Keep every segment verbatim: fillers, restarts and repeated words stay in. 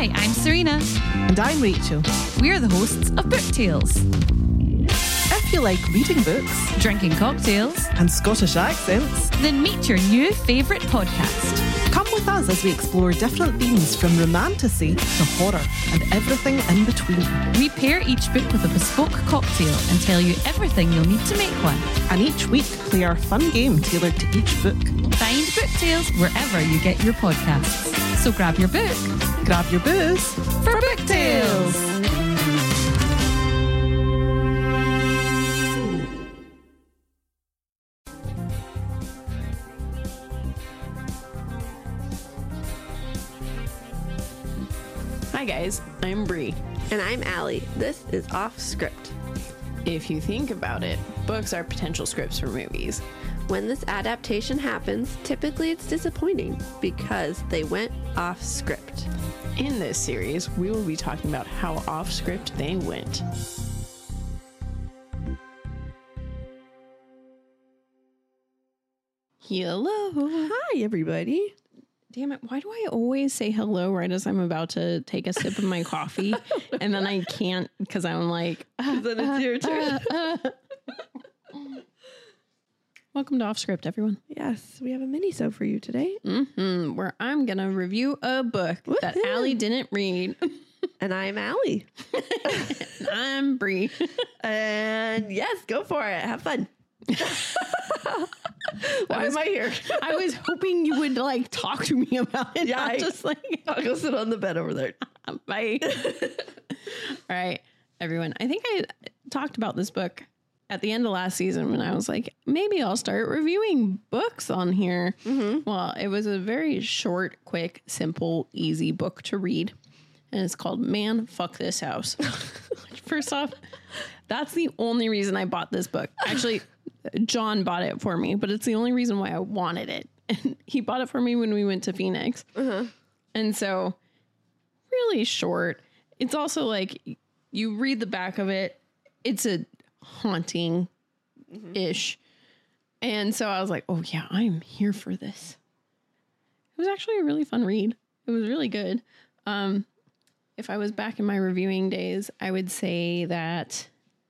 Hi, I'm Serena. And I'm Rachel. We're the hosts of Book Tales. If you like reading books, Drinking cocktails, and Scottish accents, then meet your new favourite podcast. come with us as we explore different themes from romantasy to horror and everything in between. We pair each book with a bespoke cocktail and tell you everything you'll need to make one. And each week play our fun game tailored to each book. Find Book Tales wherever you get your podcasts. So grab your book Grab your booze for Book Tales. Hi guys, I'm Bree. And I'm Allie. This is Off Script. If you think about it, books are potential scripts for movies. When this adaptation happens, typically it's disappointing because they went off script. In this series, we will be talking about how off script they went. Hello. Hi, everybody. Damn it, why do I always say hello right as I'm about to take a sip of my coffee? And then I can't because I'm like, uh, Then it's your turn. uh, uh. Welcome to Off Script, everyone. Yes, we have a mini-so for you today. Mm-hmm, where I'm going to review a book that Woohoo. Allie didn't read. And I'm Allie. And I'm Bree. And yes, go for it. Have fun. Why was- am I here? I was hoping you would like talk to me about it. Yeah, not I- just like, I'll go sit on the bed over there. bye. All right, everyone. I think I talked about this book at the end of last season when I was like, maybe I'll start reviewing books on here. Mm-hmm. Well, it was a very short, quick, simple, easy book to read. And it's called Man, Fuck This House. First off, that's the only reason I bought this book. Actually, John bought it for me, but it's the only reason why I wanted it. And he bought it for me when we went to Phoenix. Uh-huh. And so, really short. It's also like, you read the back of it, it's a haunting-ish. Mm-hmm. And so I was like, oh yeah, I'm here for this. It was actually a really fun read. It was really good. Um, if I was back in my reviewing days, I would say that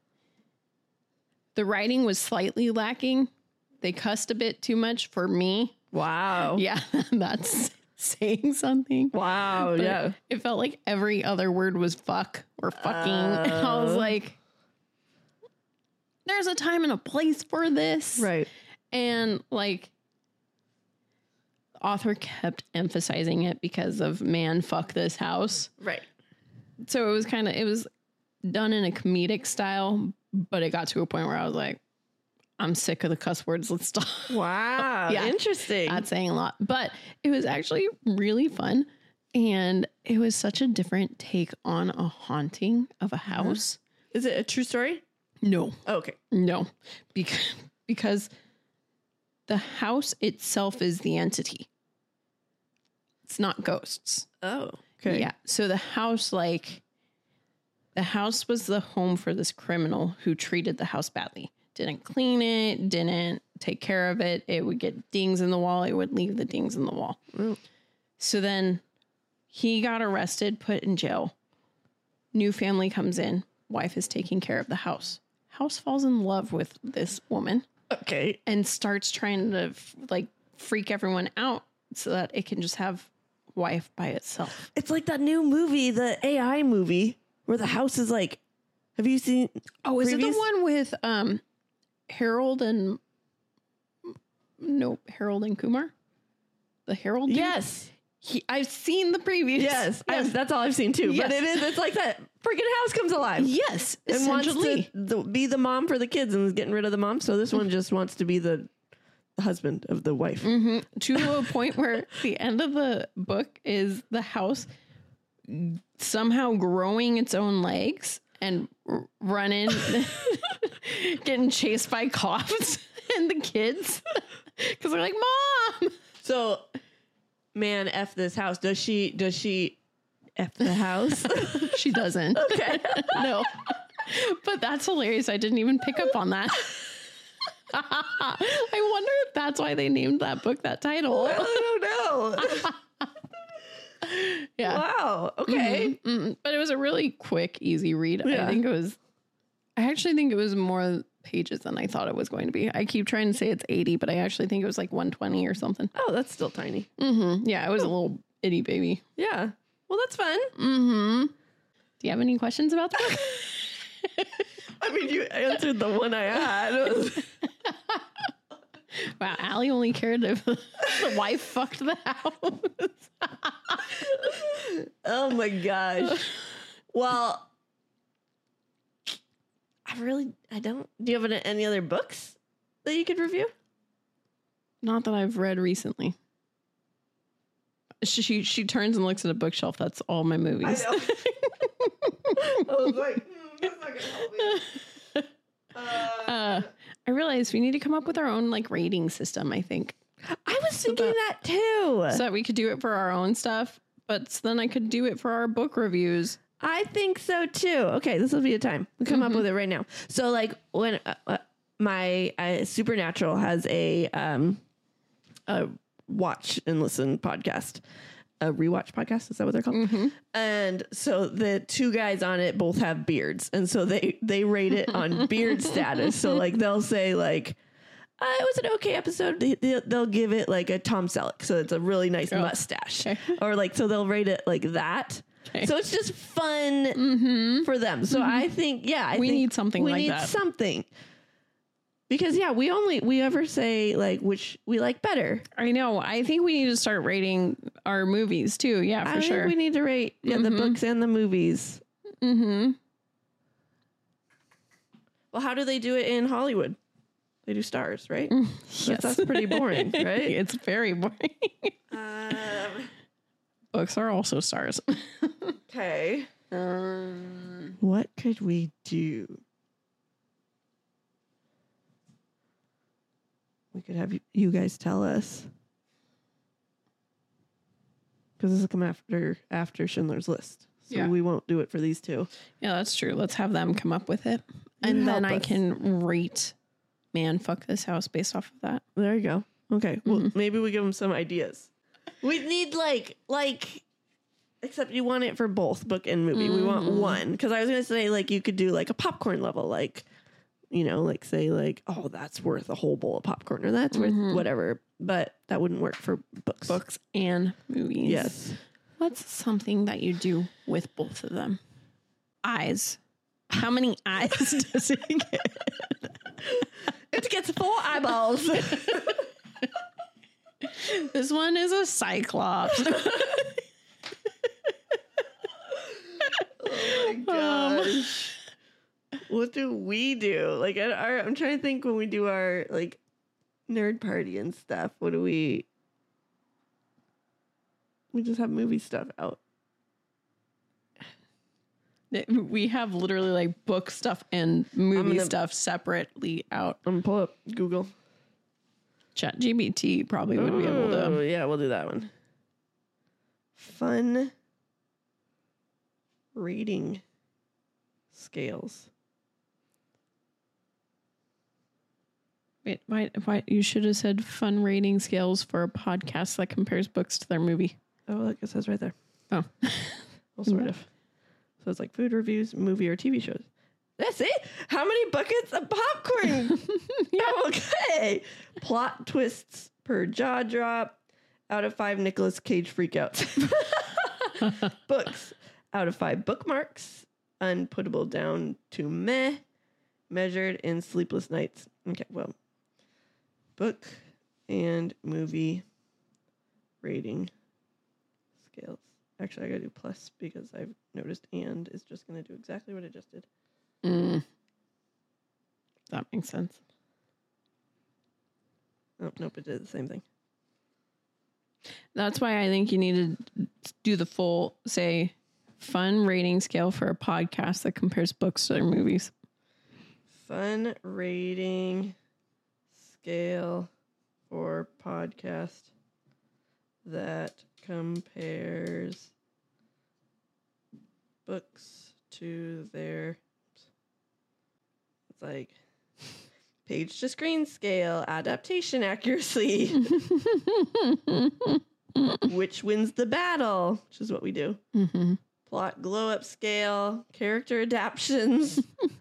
the writing was slightly lacking. They cussed a bit too much for me. Wow. Yeah, that's saying something. Wow. But Yeah. It felt like every other word was fuck or fucking. Uh, and I was like, there's a time and a place for this. Right. And like, the author kept emphasizing it because of man, fuck this house. Right. So it was kind of, it was done in a comedic style, but it got to a point where I was like, I'm sick of the cuss words. Let's stop. Wow. Yeah. Interesting. That's saying a lot, but it was actually really fun. And it was such a different take on a haunting of a house. Is it a true story? No, Oh, okay. no, because, because the house itself is the entity. It's not ghosts. Oh, okay. Yeah. So the house, like, the house was the home for this criminal who treated the house badly. Didn't clean it, didn't take care of it. It would get dings in the wall. It would leave the dings in the wall. Mm. So then he got arrested, put in jail. New family comes in. Wife is taking care of the house. House falls in love with this woman Okay. and starts trying to like freak everyone out so that it can just have wife by itself. It's like that new movie, the A I movie, where the house is like, have you seen? Oh, is previous? it the one with um Harold and no Harold and Kumar? The Harold dude? Yes. He, I've seen the previous. Yes. Yes. I've, that's all I've seen too. Yes. But it is, it's like that freaking house comes alive. Yes. And wants Essentially. to the, be the mom for the kids and is getting rid of the mom. So this one just wants to be the husband of the wife. Mm-hmm. To a point where the end of the book is the house somehow growing its own legs and r- running, getting chased by cops and the kids because they're like, Mom. So, man, F this house. Does she, does she F the house? She doesn't. Okay. No. But that's hilarious. I didn't even pick up on that. I wonder if that's why they named that book that title. I don't know. Yeah. Wow. Okay. Mhm, mhm. But it was a really quick, easy read. Yeah. I think it was, I actually think it was more pages than I thought it was going to be. I keep trying to say it's eighty, but I actually think it was like one twenty or something. Oh, that's still tiny. Mm-hmm. Yeah, it was a little itty baby. Yeah. Well, that's fun. Mm-hmm. Do you have any questions about the book? I mean, you answered the one I had. Wow, Allie only cared if the wife fucked the house. Oh my gosh. Well, I really, I don't. Do you have any, any other books that you could review? Not that I've read recently. She, she she turns and looks at a bookshelf. That's all my movies. I know. I was like, hmm, that's not gonna help me. Uh, uh, I realized we need to come up with our own like rating system. I think I was thinking that, that too. so that we could do it for our own stuff, but then I could do it for our book reviews. I think so too. Okay, this will be a time. We'll come Mm-hmm. up with it right now. So, like when uh, uh, my uh, Supernatural has a um a watch and listen podcast, a rewatch podcast. Is that what they're called? Mm-hmm. And so the two guys on it both have beards, and so they they rate it on beard status. So like they'll say like, uh, it was an okay episode. They, they, they'll give it like a Tom Selleck, so it's a really nice Oh, mustache, okay. or like so they'll rate it like that. Okay. So it's just fun for them. So I think yeah, I We think need something We like need that. something. Because yeah, we only we ever say like which we like better. I know. I think we need to start rating our movies too. Yeah, for I sure. think we need to rate yeah the books and the movies. mm-hmm. Well, how do they do it in Hollywood? They do stars, right? Yes. That's, that's pretty boring, right? It's very boring. um, Books are also stars. okay. um, What could we do? We could have you, you guys tell us. Because this will come after after Schindler's List. So Yeah. we won't do it for these two. yeah, that's true. Let's have them come up with it. You And then help I us. can rate Man Fuck This House based off of that. There you go. Okay. Well, Mm-hmm. maybe we give them some ideas. We need like like except you want it for both book and movie. We want Mm-hmm. one. Because I was gonna say like you could do like a popcorn level, like you know, like say like, oh, that's worth a whole bowl of popcorn, or that's worth whatever. But that wouldn't work for books. Mm-hmm. Books and movies. Yes. What's something that you do with both of them? Eyes. How many eyes does it get? It gets four eyeballs. This one is a cyclops. Oh my gosh. What do we do? Like, at our, I'm trying to think when we do our like nerd party and stuff. What do we? We just have movie stuff out. We have literally like book stuff and movie gonna- stuff separately out. I'm gonna pull up Google. Chat G P T probably would be able Oh, to. yeah, we'll do that one. Fun rating scales. Wait, why, why? You should have said fun rating scales for a podcast that compares books to their movie. Oh, look, it says right there. Oh, Well, sort of. So it's like food reviews, movie or T V shows. That's it. How many buckets of popcorn? Oh, okay. Plot twists per jaw drop. Out of five Nicolas Cage freakouts. Books. Out of five bookmarks. Unputtable down to meh. Measured in sleepless nights. Okay, well. Book and movie rating scales. Actually, I gotta do plus because I've noticed and is just gonna do exactly what I just did. mm. That makes sense. Oh, nope, it did the same thing. That's why I think you need to do the full, say, fun rating scale for a podcast that compares books to their movies. Fun rating scale for podcast that compares books to their, it's like page to screen scale, adaptation accuracy. Which wins the battle, which is what we do. Mm-hmm. Plot glow up scale, character adaptions,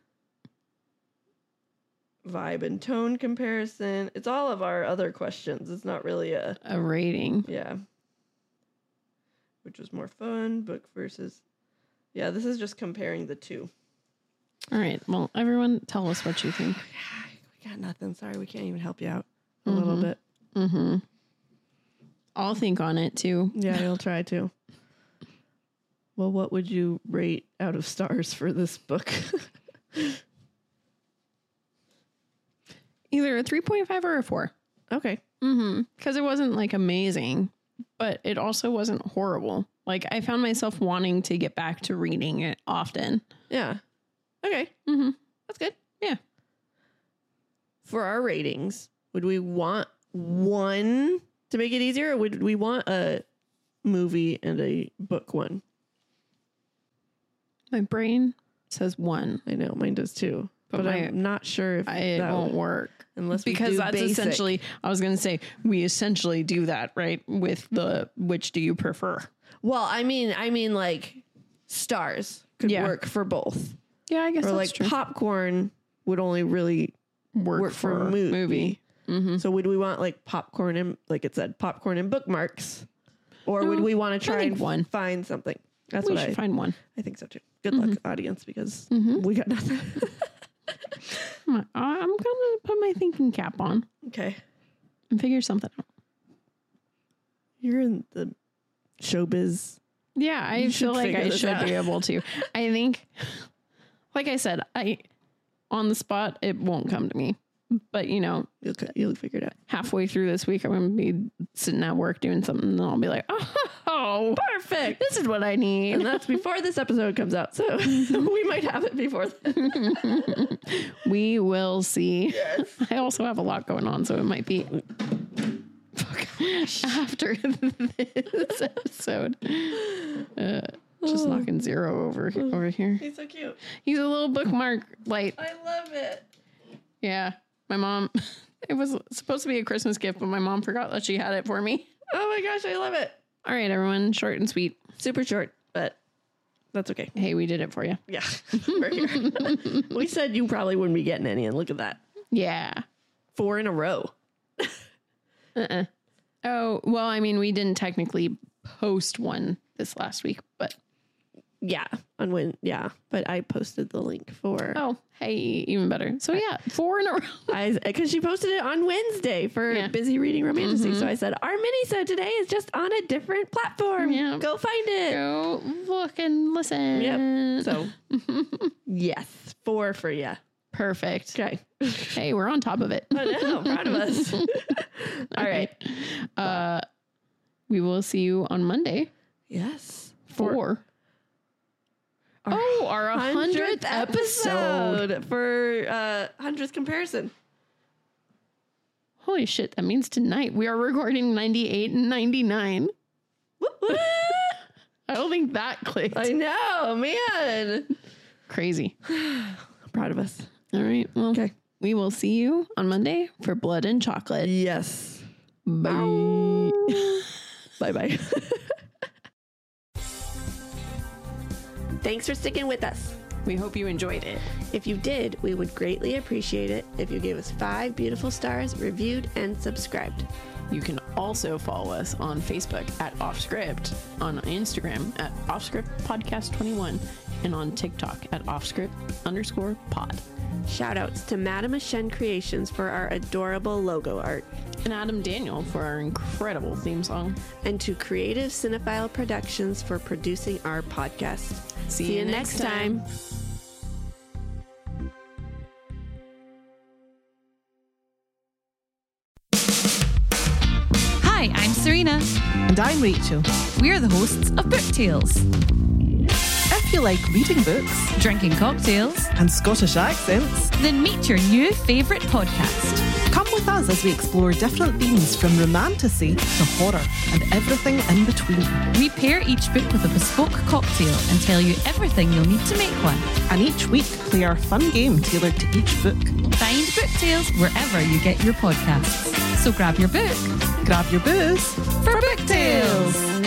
vibe and tone comparison. It's all of our other questions. It's not really a A rating. yeah. Which was more fun, book versus yeah. This is just comparing the two. All right. Well, everyone, tell us what you think. We got nothing. Sorry, we can't even help you out a little bit. Mm-hmm. I'll think on it too. Yeah, you'll try to. Well, what would you rate out of stars for this book? Either a three point five or a four. Okay. Mm-hmm. Because it wasn't like amazing, but it also wasn't horrible. Like I found myself wanting to get back to reading it often. Yeah. Okay. Mm-hmm. That's good. Yeah. For our ratings, would we want one to make it easier, or would we want a movie and a book one? My brain says one, I know mine does too, but, But my- I'm not sure if I, it that won't would- work. unless we Because do that's basic. essentially, I was going to say, we essentially do that, right? With the, which do you prefer? Well, I mean, I mean, like stars could Yeah. work for both, Yeah, I guess or that's like true. popcorn would only really work, work for, a movie. movie. Mm-hmm. So would we want like popcorn and like it said popcorn and bookmarks, or No, would we want to I try think and one. find something? That's We what should I find one. I think so too. Good luck, audience, because we got nothing. I'm I'm going to put my thinking cap on Okay, and figure something out. you're in the showbiz. Yeah, I You should feel like figure I this should out. be able to. I think, like I said, I on the spot, it won't come to me. But, you know, You'll you'll figure it out. halfway through this week, I'm going to be sitting at work doing something, and I'll be like, oh, Perfect. this is what I And need. that's before this episode comes out, so we might have it before then. We will see. I also have a lot going on, so it might be after this episode. Uh, just knocking zero over over here. He's so cute. He's a little bookmark light. I love it. Yeah, my mom. It was supposed to be a Christmas gift, but my mom forgot that she had it for me. Oh my gosh, I love it. All right, everyone, short and sweet. Super short, but that's okay. Hey, we did it for you. Yeah, we're here. We said you probably wouldn't be getting any, and look at that. Yeah. Four in a row. Uh-uh. Oh, well, I mean, we didn't technically post one this last week, but Yeah, on when yeah, but I posted the link for oh, hey, even better. So yeah, four in a row. I because she posted it on Wednesday for Yeah. Busy Reading Romantasy. So I said our mini-sode today is just on a different platform. Yeah. Go find it. Go look and listen. Yep. So yes, four for you. Perfect. Okay. Hey, we're on top of it. I know, proud of us. All right. Uh, we will see you on Monday Yes. for oh our hundredth episode. for uh hundredth comparison. Holy shit! That means tonight we are recording ninety-eight and ninety-nine. Whoop, whoop. I don't think that clicked. I know, man. Crazy. I'm proud of us. All right. Well, Okay. we will see you on Monday for Blood and Chocolate. Yes. Bye. Bye bye. Thanks for sticking with us. We hope you enjoyed it. If you did, we would greatly appreciate it if you gave us five beautiful stars, reviewed, and subscribed. You can also follow us on Facebook at Offscript, on Instagram at Offscript Podcast twenty-one, and on TikTok at Offscript underscore pod. Shoutouts to Madame Ashen Creations for our adorable logo art, And Adam Daniel for our incredible theme song. and to Creative Cinephile Productions for producing our podcast. See you next time. Hi, I'm Serena. And I'm Rachel. We're the hosts of Book Tales, If you like reading books drinking cocktails, and Scottish accents, then meet your new favourite podcast. Come with us as we explore different themes from romantasy to horror and everything in between. We pair each book with a bespoke cocktail and tell you everything you'll need to make one. And each week, play our fun game tailored to each book. Find Book Tales wherever you get your podcasts. So grab your book, Grab your booze for Book Tales.